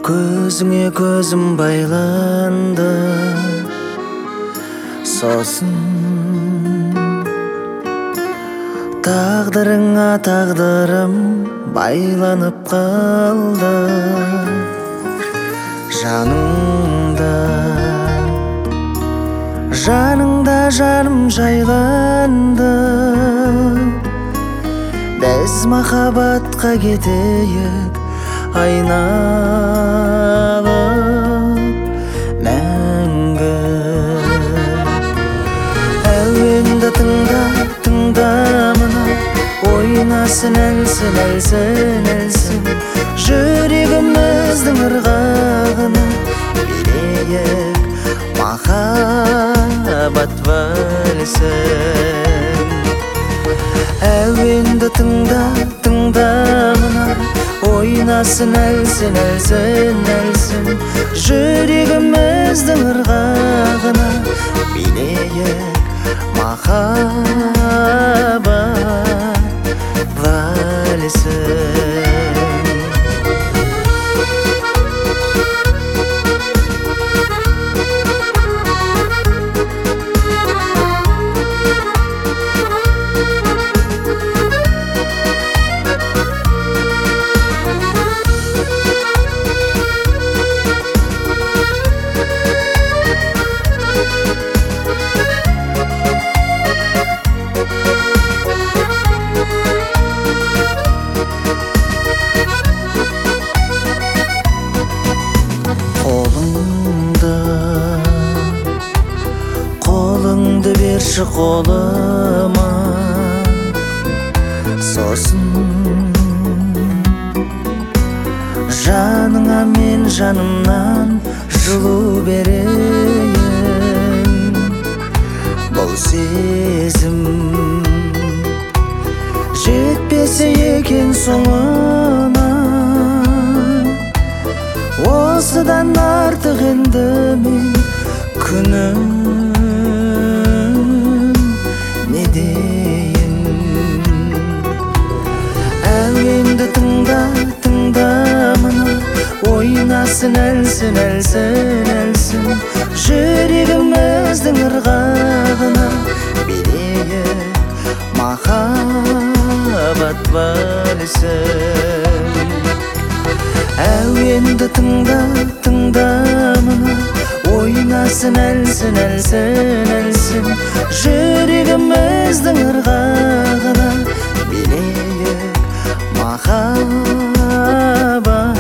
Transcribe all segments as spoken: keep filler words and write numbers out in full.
Көзіңе көзім байланды, сосын тағдырыңа тағдырым байланып қалды. Жаныңда, жаныңда жаным жайланды. Біз махаббатқа кетейік айналып мәңгі. Әуенді тыңда, тыңда мына, ойнасын әлсін, әлсін, әлсін. Жүрегіміздің ырғағына билейік махаббат вальсін. Әуенді тыңда, тыңда мына, ойнасын әлсін, әлсін, әлсін. Жүрегіміздің ырғағына билейік махаббат вальсін. Қолыңды берші қолыма, сосын жаныңа мен жанымнан жылу берейін. Бұл сезім жетпесе екен соңына, осыдан артық енді мен күнім не дейін. Әуенді тыңда, тыңда мына, ойнасын әлсін, әлсін, әлсін. Жүрегіміздің ырғағына билейік махаббат вальсін. Әуенді тыңда, тыңда мына, ойнасын әлсін, әлсін, әлсін. Жүрегіміздің ырғағына билейік махаббат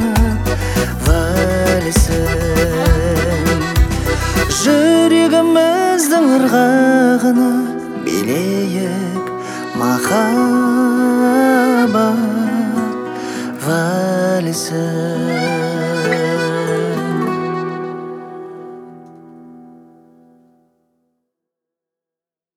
вальсін. Жүрегіміздің ырғағына билейік махаббат вальсін.